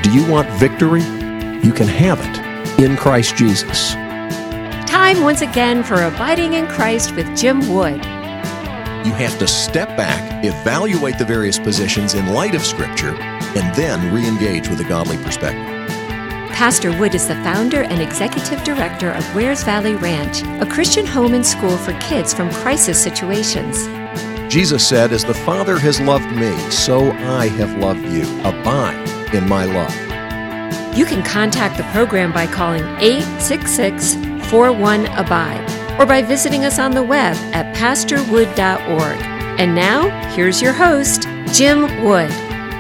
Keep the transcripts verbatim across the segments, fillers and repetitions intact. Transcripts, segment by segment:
Do you want victory? You can have it in Christ Jesus. Time once again for Abiding in Christ with Jim Wood. You have to step back, evaluate the various positions in light of Scripture, and then re-engage with a godly perspective. Pastor Wood is the founder and executive director of Wares Valley Ranch, a Christian home and school for kids from crisis situations. Jesus said, "As the Father has loved me, so I have loved you. Abide in my love." You can contact the program by calling eight six six, four one, abide or by visiting us on the web at pastor wood dot org. And now, here's your host, Jim Wood.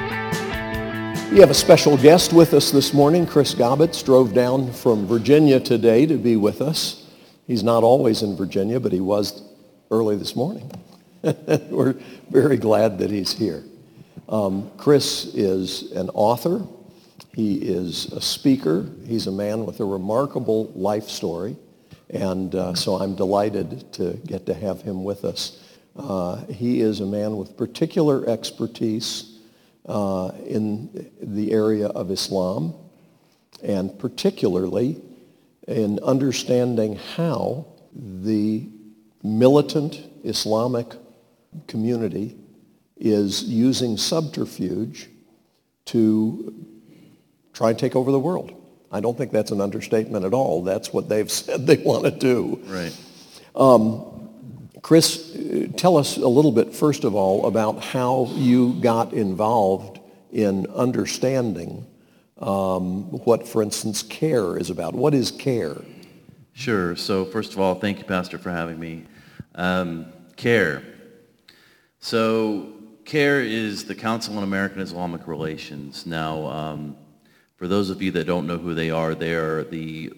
We have a special guest with us this morning. Chris Gobbets drove down from Virginia today to be with us. He's not always in Virginia, but he was early this morning. We're very glad that he's here. Um, Chris is an author. He is a speaker. He's a man with a remarkable life story. And uh, so I'm delighted to get to have him with us. Uh, he is a man with particular expertise uh, in the area of Islam, and particularly in understanding how the militant Islamic community is using subterfuge to try and take over the world. I don't think that's an understatement at all. That's what they've said they want to do. Right. Um, Chris, tell us a little bit, first of all, about how you got involved in understanding um, what, for instance, CARE is about. What is CARE? Sure. So first of all, thank you, Pastor, for having me. Um, CARE. So CARE is the Council on American Islamic Relations. Now, um, for those of you that don't know who they are, they are the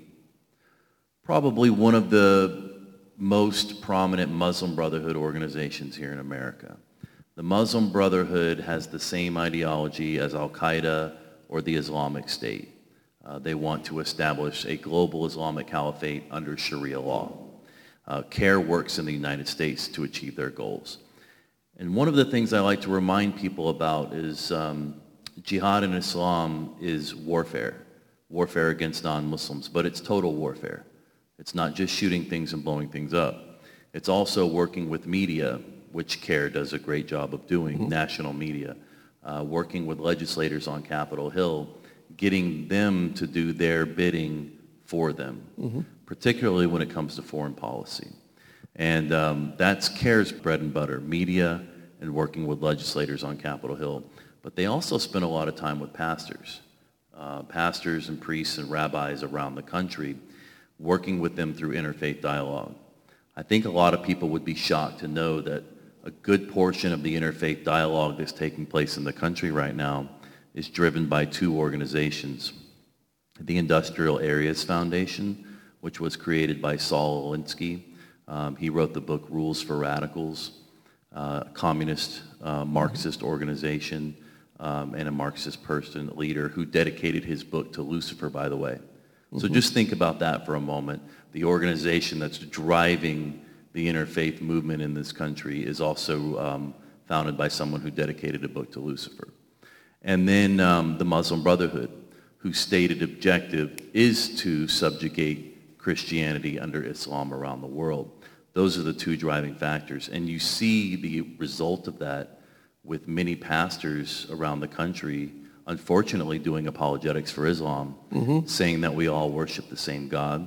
probably one of the most prominent Muslim Brotherhood organizations here in America. The Muslim Brotherhood has the same ideology as Al-Qaeda or the Islamic State. Uh, they want to establish a global Islamic caliphate under Sharia law. Uh, CARE works in the United States to achieve their goals. And one of the things I like to remind people about is um, jihad in Islam is warfare, warfare against non-Muslims, but it's total warfare. It's not just shooting things and blowing things up. It's also working with media, which CARE does a great job of doing, mm-hmm. national media, uh, working with legislators on Capitol Hill, getting them to do their bidding for them, mm-hmm. particularly when it comes to foreign policy. And um, that's CARE's bread and butter, media and working with legislators on Capitol Hill. But they also spend a lot of time with pastors, uh, pastors and priests and rabbis around the country, working with them through interfaith dialogue. I think a lot of people would be shocked to know that a good portion of the interfaith dialogue that's taking place in the country right now is driven by two organizations. The Industrial Areas Foundation, which was created by Saul Alinsky. Um, he wrote the book Rules for Radicals, uh, communist uh, Marxist organization, um, and a Marxist person, leader, who dedicated his book to Lucifer, by the way. So mm-hmm. just think about that for a moment. The organization that's driving the interfaith movement in this country is also um, founded by someone who dedicated a book to Lucifer. And then um, the Muslim Brotherhood, whose stated objective is to subjugate Christianity under Islam around the world. Those are the two driving factors. And you see the result of that with many pastors around the country, unfortunately doing apologetics for Islam, mm-hmm. saying that we all worship the same God,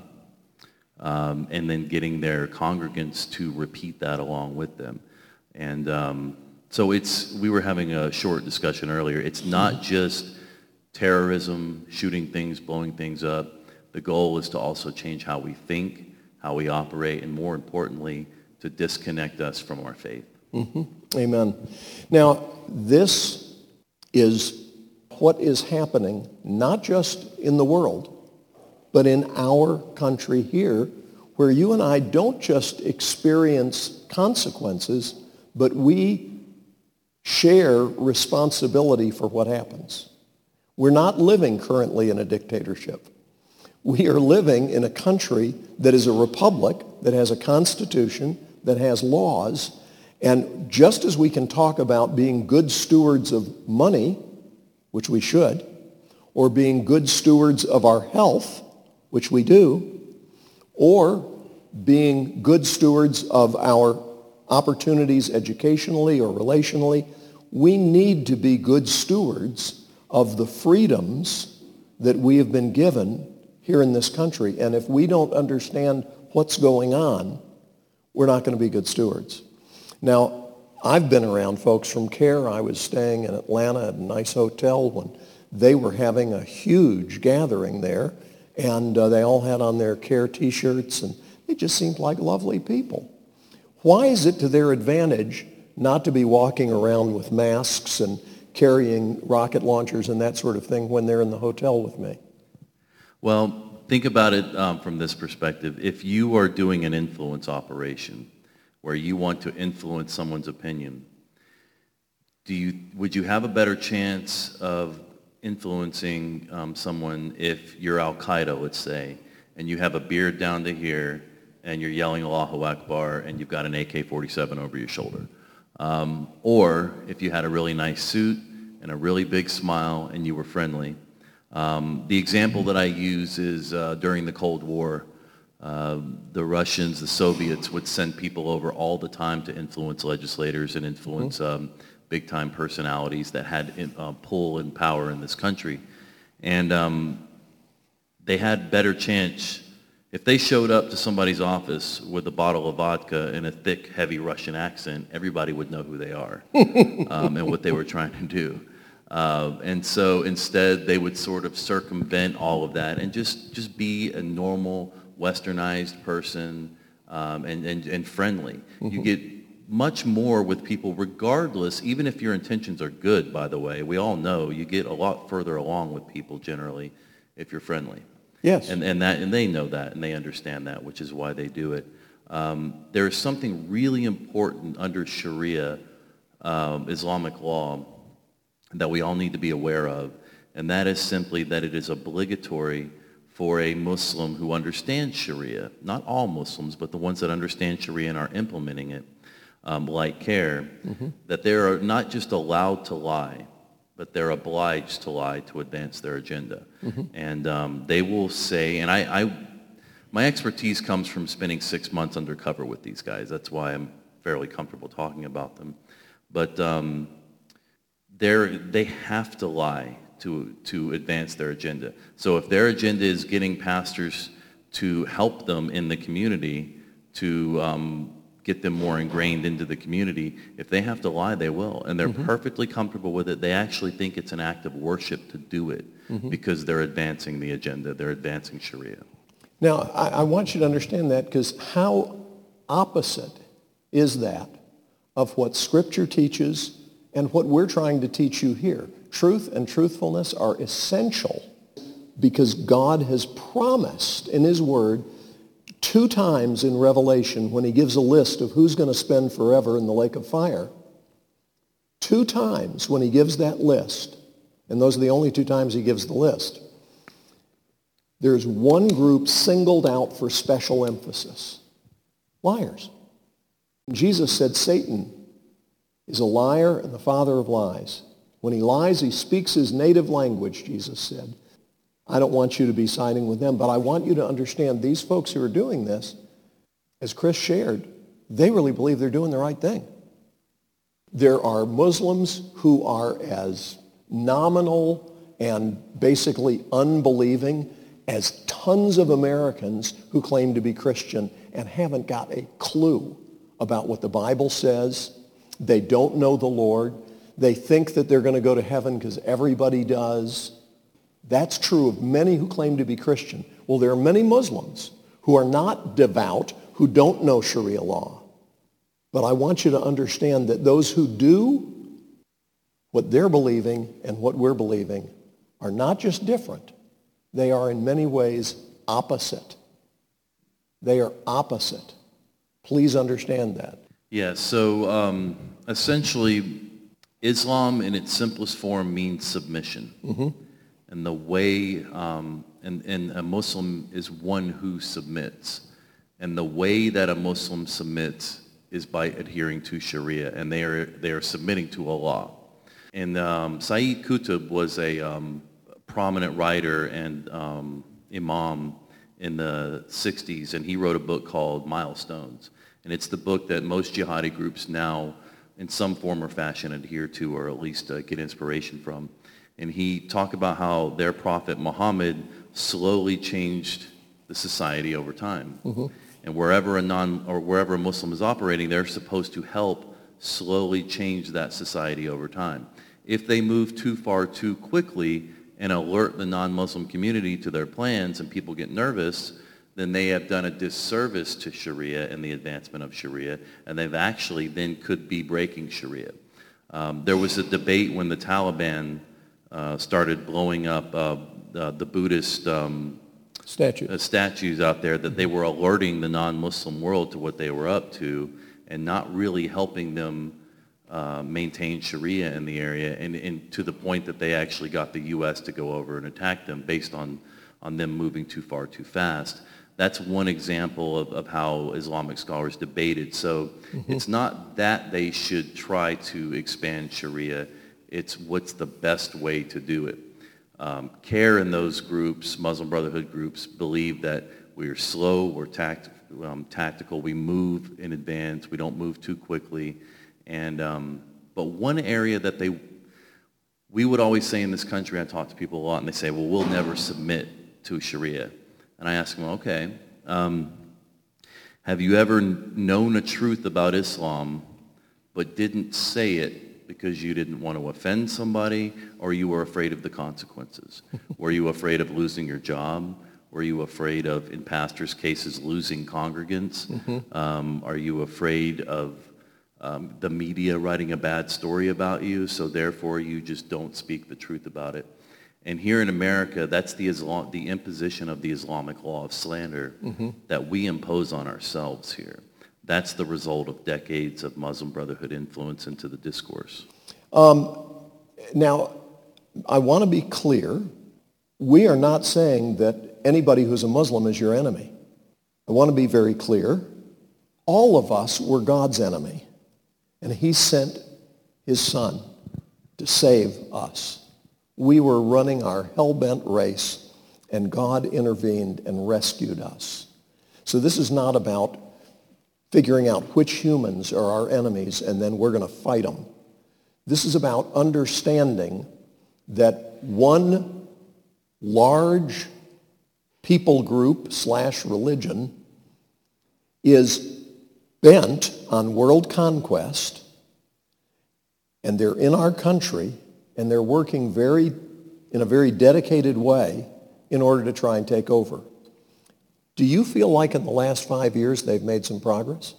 um, and then getting their congregants to repeat that along with them. And um, so it's, we were having a short discussion earlier. It's not just terrorism, shooting things, blowing things up. The goal is to also change how we think, how we operate, and more importantly, to disconnect us from our faith. Mm-hmm. Amen. Now, this is what is happening, not just in the world, but in our country here, where you and I don't just experience consequences, but we share responsibility for what happens. We're not living currently in a dictatorship. We are living in a country that is a republic, that has a constitution, that has laws, and just as we can talk about being good stewards of money, which we should, or being good stewards of our health, which we do, or being good stewards of our opportunities educationally or relationally. We need to be good stewards of the freedoms that we have been given here in this country. And if we don't understand what's going on, we're not going to be good stewards. Now, I've been around folks from CARE. I was staying in Atlanta at a nice hotel when they were having a huge gathering there, and uh, they all had on their CARE T-shirts, and they just seemed like lovely people. Why is it to their advantage not to be walking around with masks and carrying rocket launchers and that sort of thing when they're in the hotel with me? Well, think about it um, from this perspective. If you are doing an influence operation where you want to influence someone's opinion, do you would you have a better chance of influencing um, someone if you're Al-Qaeda, let's say, and you have a beard down to here and you're yelling Allahu Akbar and you've got an A K forty-seven over your shoulder? Um, or if you had a really nice suit and a really big smile and you were friendly. Um, the example that I use is uh, during the Cold War, uh, the Russians, the Soviets would send people over all the time to influence legislators and influence um, big-time personalities that had in, uh, pull and power in this country. And um, they had better chance. If they showed up to somebody's office with a bottle of vodka and a thick, heavy Russian accent, everybody would know who they are um, and what they were trying to do. Uh, and so instead, they would sort of circumvent all of that and just, just be a normal, westernized person um, and, and, and friendly. Mm-hmm. You get much more with people regardless, even if your intentions are good, by the way. We all know you get a lot further along with people generally if you're friendly. Yes. And, and, that, and they know that and they understand that, which is why they do it. Um, there is something really important under Sharia, um, Islamic law, that we all need to be aware of, and that is simply that it is obligatory for a Muslim who understands Sharia, not all Muslims, but the ones that understand Sharia and are implementing it, um, like CARE, mm-hmm. that they are not just allowed to lie, but they're obliged to lie to advance their agenda. Mm-hmm. And um, they will say, and I, I, my expertise comes from spending six months undercover with these guys. That's why I'm fairly comfortable talking about them. But um, They're, they have to lie to, to advance their agenda. So if their agenda is getting pastors to help them in the community, to um, get them more ingrained into the community, if they have to lie, they will. And they're mm-hmm. perfectly comfortable with it. They actually think it's an act of worship to do it mm-hmm. because they're advancing the agenda. They're advancing Sharia. Now, I, I want you to understand that, because how opposite is that of what Scripture teaches and what we're trying to teach you here. Truth and truthfulness are essential because God has promised in his word two times in Revelation, when he gives a list of who's going to spend forever in the lake of fire, two times when he gives that list, and those are the only two times he gives the list, there's one group singled out for special emphasis: liars. Jesus said Satan is a liar and the father of lies. When he lies, he speaks his native language, Jesus said. I don't want you to be siding with them, but I want you to understand these folks who are doing this, as Chris shared, they really believe they're doing the right thing. There are Muslims who are as nominal and basically unbelieving as tons of Americans who claim to be Christian and haven't got a clue about what the Bible says. They don't know the Lord. They think that they're going to go to heaven because everybody does. That's true of many who claim to be Christian. Well, there are many Muslims who are not devout, who don't know Sharia law. But I want you to understand that those who do what they're believing and what we're believing are not just different. They are in many ways opposite. They are opposite. Please understand that. Yeah, so um, essentially, Islam in its simplest form means submission. Mm-hmm. And the way, um, and, and a Muslim is one who submits. And the way that a Muslim submits is by adhering to Sharia, and they are, they are submitting to Allah. And um, Sayyid Qutb was a um, prominent writer and um, imam in the sixties, and he wrote a book called Milestones. And it's the book that most jihadi groups now, in some form or fashion, adhere to, or at least uh, get inspiration from. And he talked about how their prophet Muhammad slowly changed the society over time. Mm-hmm. And wherever a non or wherever a Muslim is operating, they're supposed to help slowly change that society over time. If they move too far too quickly and alert the non-Muslim community to their plans and people get nervous, then they have done a disservice to Sharia and the advancement of Sharia, and they've actually then could be breaking Sharia. Um, there was a debate when the Taliban uh, started blowing up uh, uh, the Buddhist um, Statue. uh, statues out there, that they were alerting the non-Muslim world to what they were up to and not really helping them uh, maintain Sharia in the area, and, and to the point that they actually got the U S to go over and attack them based on, on them moving too far too fast. That's one example of, of how Islamic scholars debated. So mm-hmm. It's not that they should try to expand Sharia, it's what's the best way to do it. Um, CARE in those groups, Muslim Brotherhood groups, believe that we're slow, we're tact, um, tactical, we move in advance, we don't move too quickly. And um, but one area that they, we would always say in this country, I talk to people a lot, and they say, well, we'll never submit to Sharia. And I ask them, okay, um, have you ever known a truth about Islam but didn't say it because you didn't want to offend somebody, or you were afraid of the consequences? Were you afraid of losing your job? Were you afraid of, in pastors' cases, losing congregants? Mm-hmm. Um, are you afraid of um, the media writing a bad story about you, so therefore you just don't speak the truth about it? And here in America, that's the Islam, the imposition of the Islamic law of slander mm-hmm. that we impose on ourselves here. That's the result of decades of Muslim Brotherhood influence into the discourse. Um, now, I want to be clear. We are not saying that anybody who's a Muslim is your enemy. I want to be very clear. All of us were God's enemy, and he sent his son to save us. We were running our hell-bent race, and God intervened and rescued us. So this is not about figuring out which humans are our enemies and then we're going to fight them. This is about understanding that one large people group slash religion is bent on world conquest, and they're in our country, and they're working very, in a very dedicated way in order to try and take over. Do you feel like in the last five years they've made some progress?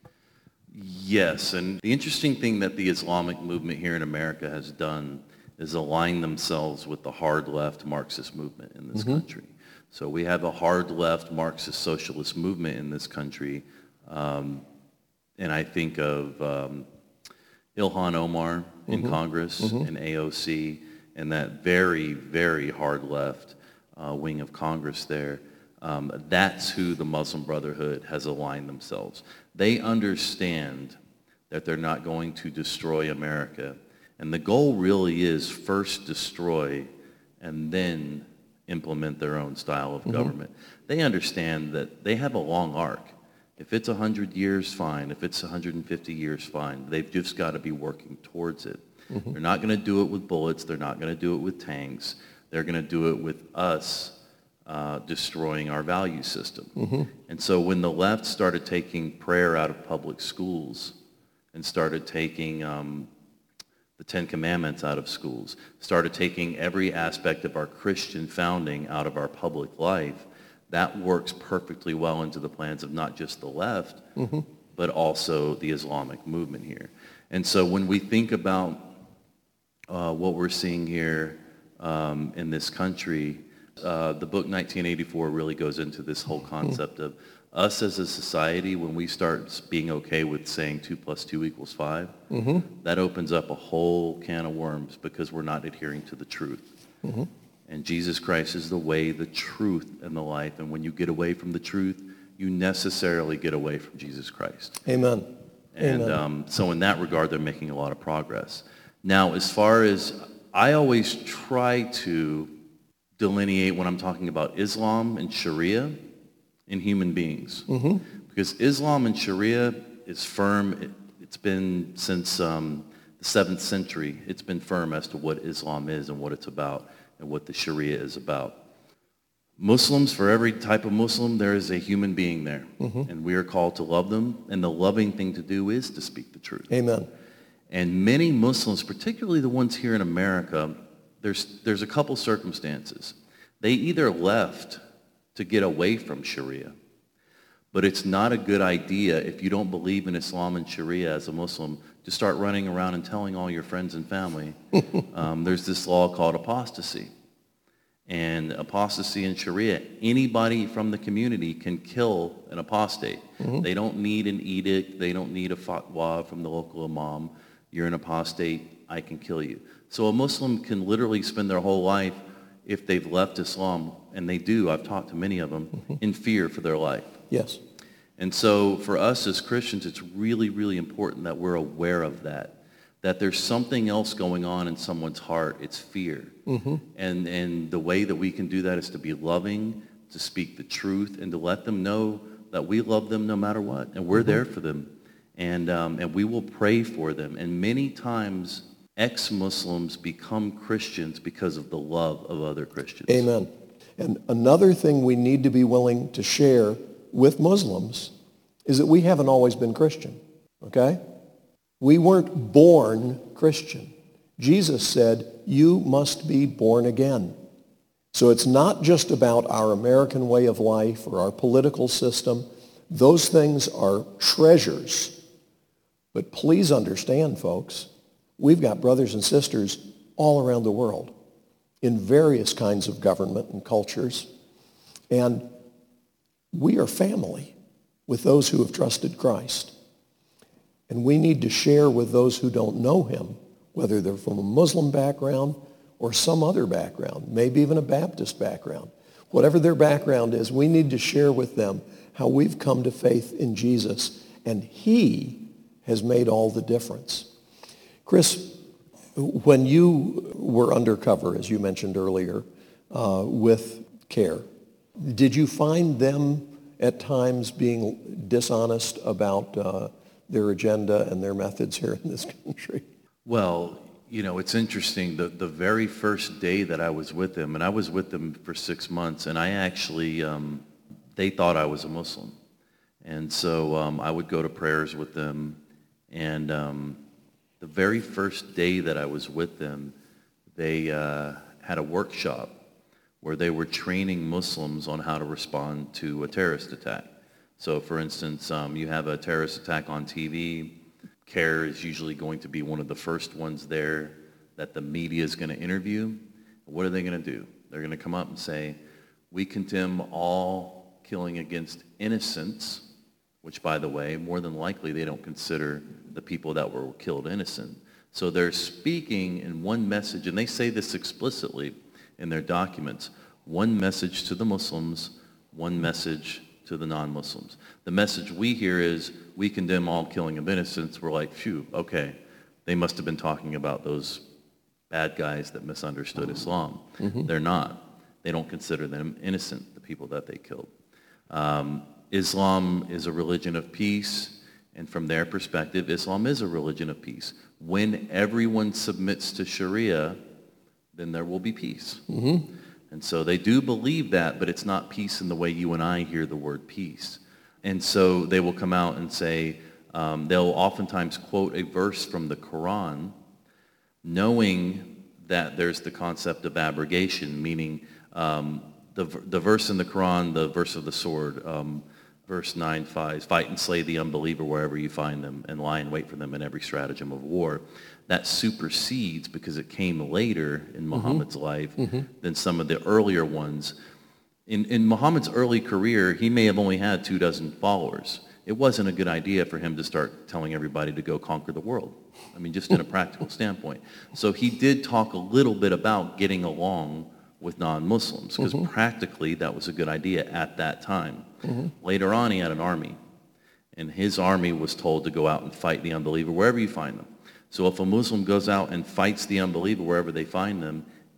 Yes, and the interesting thing that the Islamic movement here in America has done is align themselves with the hard left Marxist movement in this mm-hmm. country. So we have a hard left Marxist socialist movement in this country, um, and I think of um, Ilhan Omar in mm-hmm. Congress mm-hmm. and A O C and that very, very hard left uh, wing of Congress there. Um, that's who the Muslim Brotherhood has aligned themselves. They understand that they're not going to destroy America. And the goal really is first destroy and then implement their own style of mm-hmm. government. They understand that they have a long arc. If it's one hundred years, fine. If it's one hundred fifty years, fine. They've just got to be working towards it. Mm-hmm. They're not going to do it with bullets. They're not going to do it with tanks. They're going to do it with us uh, destroying our value system. Mm-hmm. And so when the left started taking prayer out of public schools and started taking um, the Ten Commandments out of schools, started taking every aspect of our Christian founding out of our public life, that works perfectly well into the plans of not just the left, mm-hmm. but also the Islamic movement here. And so when we think about uh, what we're seeing here um, in this country, uh, the book nineteen eighty-four really goes into this whole concept mm-hmm. of us as a society. When we start being okay with saying two plus two equals five, mm-hmm. that opens up a whole can of worms because we're not adhering to the truth. Mm-hmm. And Jesus Christ is the way, the truth, and the life. And when you get away from the truth, you necessarily get away from Jesus Christ. Amen. And Amen. Um, so in that regard, they're making a lot of progress. Now, as far as I always try to delineate when I'm talking about Islam and Sharia in human beings. Mm-hmm. Because Islam and Sharia is firm. It, it's been since um, the seventh century. It's been firm as to what Islam is and what it's about and what the Sharia is about. Muslims, for every type of Muslim, there is a human being there. Mm-hmm. And we are called to love them. And the loving thing to do is to speak the truth. Amen. And many Muslims, particularly the ones here in America, there's, there's a couple circumstances. They either left to get away from Sharia, but it's not a good idea if you don't believe in Islam and Sharia as a Muslim to start running around and telling all your friends and family. um, there's this law called apostasy. And apostasy in Sharia, anybody from the community can kill an apostate. Mm-hmm. They don't need an edict. They don't need a fatwa from the local imam. You're an apostate, I can kill you. So a Muslim can literally spend their whole life, if they've left Islam, and they do, I've talked to many of them, mm-hmm. in fear for their life. Yes. And so for us as Christians, it's really, really important that we're aware of that. That there's something else going on in someone's heart. It's fear. Mm-hmm. And and the way that we can do that is to be loving, to speak the truth, and to let them know that we love them no matter what. And we're mm-hmm. there for them. And um, and we will pray for them. And many times, ex-Muslims become Christians because of the love of other Christians. Amen. And another thing we need to be willing to share with Muslims is that we haven't always been Christian. Okay? We weren't born Christian. Jesus said, you must be born again. So it's not just about our American way of life or our political system. Those things are treasures. But please understand, folks, we've got brothers and sisters all around the world in various kinds of government and cultures. And we are family with those who have trusted Christ. And we need to share with those who don't know him, whether they're from a Muslim background or some other background, maybe even a Baptist background. Whatever their background is, we need to share with them how we've come to faith in Jesus, and he has made all the difference. Chris, when you were undercover, as you mentioned earlier, uh, with CARE, did you find them at times being dishonest about uh, their agenda and their methods here in this country? Well, you know, it's interesting. The, the very first day that I was with them, and I was with them for six months, and I actually, um, they thought I was a Muslim. And so um, I would go to prayers with them, and um, the very first day that I was with them, they uh, had a workshop where they were training Muslims on how to respond to a terrorist attack. So, for instance, um, you have a terrorist attack on T V. CARE is usually going to be one of the first ones there that the media is going to interview. What are they going to do? They're going to come up and say, we condemn all killing against innocents, which, by the way, more than likely they don't consider the people that were killed innocent. So they're speaking in one message, and they say this explicitly in their documents, one message to the Muslims, one message to the non-Muslims. The message we hear is, we condemn all killing of innocents. We're like, phew, okay. They must have been talking about those bad guys that misunderstood Islam. Mm-hmm. They're not. They don't consider them innocent, the people that they killed. Um, Islam is a religion of peace, and from their perspective, Islam is a religion of peace. When everyone submits to Sharia, then there will be peace. Mm-hmm. And so they do believe that, but it's not peace in the way you and I hear the word peace. And so they will come out and say, um, they'll oftentimes quote a verse from the Quran, knowing that there's the concept of abrogation, meaning um, the, the verse in the Quran, the verse of the sword, um, verse nine five, fight and slay the unbeliever wherever you find them, and lie in wait for them in every stratagem of war. That supersedes, because it came later in Muhammad's mm-hmm. life mm-hmm. than some of the earlier ones. In, in Muhammad's early career, he may have only had two dozen followers. It wasn't a good idea for him to start telling everybody to go conquer the world. I mean, just in a practical standpoint. So he did talk a little bit about getting along with non-Muslims, because mm-hmm. practically that was a good idea at that time. Mm-hmm. Later on, he had an army, and his army was told to go out and fight the unbeliever wherever you find them. So if a Muslim goes out and fights the unbeliever wherever they find them,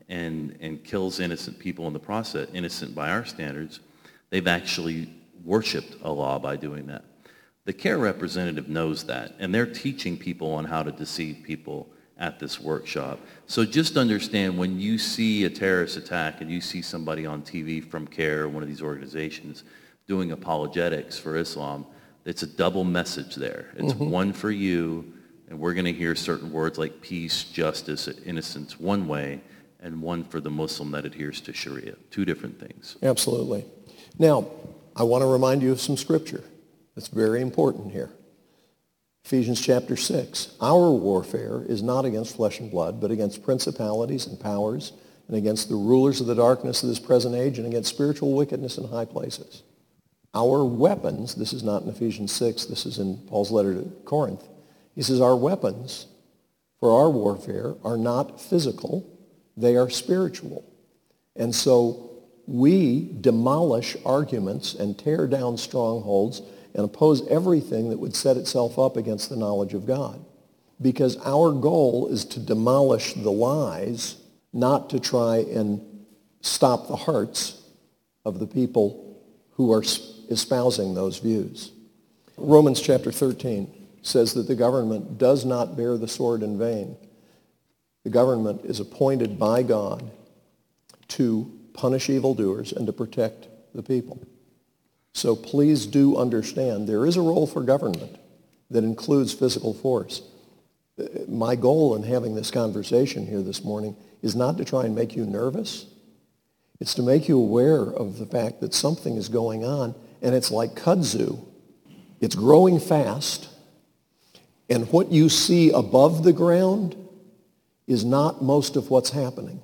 and, and kills innocent people in the process, innocent by our standards, they've actually worshipped Allah by doing that. The CARE representative knows that, and they're teaching people on how to deceive people at this workshop. So just understand, when you see a terrorist attack and you see somebody on T V from CARE, one of these organizations, doing apologetics for Islam, it's a double message there. It's mm-hmm. one for you, and we're going to hear certain words like peace, justice, innocence one way, and one for the Muslim that adheres to Sharia. Two different things. Absolutely. Now, I want to remind you of some scripture that's very important here. Ephesians chapter six. Our warfare is not against flesh and blood, but against principalities and powers, and against the rulers of the darkness of this present age, and against spiritual wickedness in high places. Our weapons, this is not in Ephesians six, this is in Paul's letter to Corinth. He says our weapons for our warfare are not physical, they are spiritual. And so we demolish arguments and tear down strongholds and oppose everything that would set itself up against the knowledge of God. Because our goal is to demolish the lies, not to try and stop the hearts of the people who are espousing those views. Romans chapter thirteen says that the government does not bear the sword in vain. The government is appointed by God to punish evildoers and to protect the people. So please do understand there is a role for government that includes physical force. My goal in having this conversation here this morning is not to try and make you nervous. It's to make you aware of the fact that something is going on, and it's like kudzu. It's growing fast, and what you see above the ground is not most of what's happening.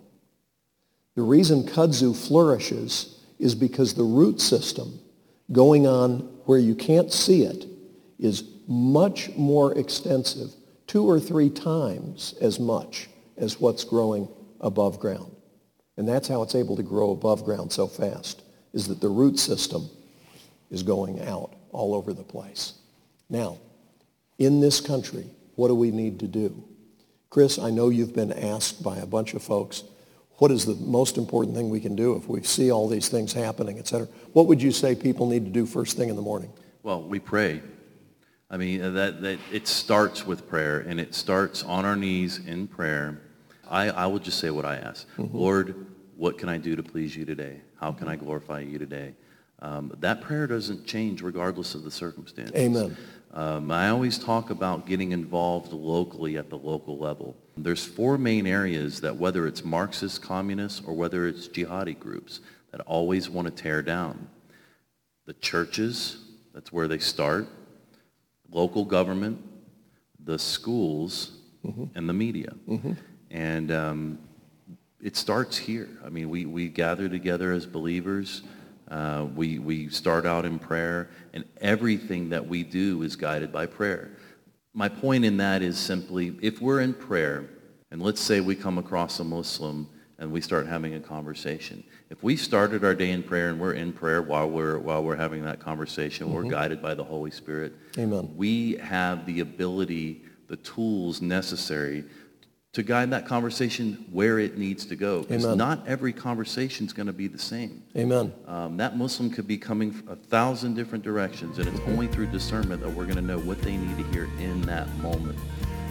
The reason kudzu flourishes is because the root system going on where you can't see it is much more extensive, two or three times as much as what's growing above ground. And that's how it's able to grow above ground so fast, is that the root system is going out all over the place. Now, in this country, what do we need to do? Chris, I know you've been asked by a bunch of folks, what is the most important thing we can do if we see all these things happening, et cetera? What would you say people need to do first thing in the morning? Well, we pray. I mean, that, that it starts with prayer, and it starts on our knees in prayer. I, I will just say what I ask. Mm-hmm. Lord, what can I do to please you today? How can I glorify you today? Um, that prayer doesn't change regardless of the circumstances. Amen. Um, I always talk about getting involved locally at the local level. There's four main areas that, whether it's Marxist, communists, or whether it's jihadi groups, that always want to tear down. The churches, that's where they start, local government, the schools, mm-hmm. and the media. Mm-hmm. And um, it starts here. I mean, we, we gather together as believers. Uh, we, we start out in prayer, and everything that we do is guided by prayer. My point in that is simply, if we're in prayer, and let's say we come across a Muslim and we start having a conversation. If we started our day in prayer and we're in prayer while we're while we're having that conversation, mm-hmm. we're guided by the Holy Spirit. Amen. We have the ability, the tools necessary to guide that conversation where it needs to go. Because not every conversation is going to be the same. Amen. Um, that Muslim could be coming a thousand different directions, and it's only through discernment that we're going to know what they need to hear in that moment.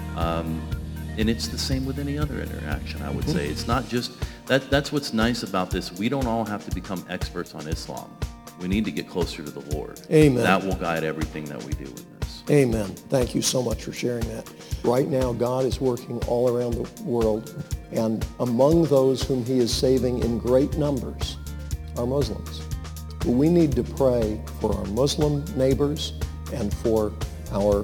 Um, and it's the same with any other interaction, I would mm-hmm. say. It's not just, that. that's what's nice about this. We don't all have to become experts on Islam. We need to get closer to the Lord. Amen. That will guide everything that we do in this. Amen. Thank you so much for sharing that. Right now, God is working all around the world, and among those whom he is saving in great numbers are Muslims. But we need to pray for our Muslim neighbors and for our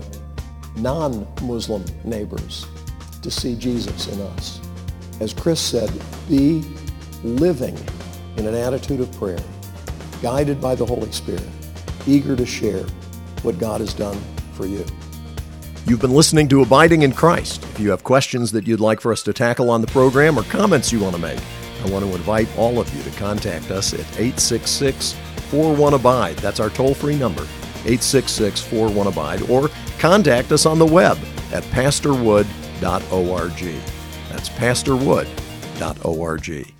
non-Muslim neighbors to see Jesus in us. As Chris said, be living in an attitude of prayer, guided by the Holy Spirit, eager to share what God has done for you. You've been listening to Abiding in Christ. If you have questions that you'd like for us to tackle on the program or comments you want to make, I want to invite all of you to contact us at eight six six, four one, ABIDE. That's our toll-free number, eight six six, four one, ABIDE, or contact us on the web at pastor wood dot org. That's pastor wood dot org.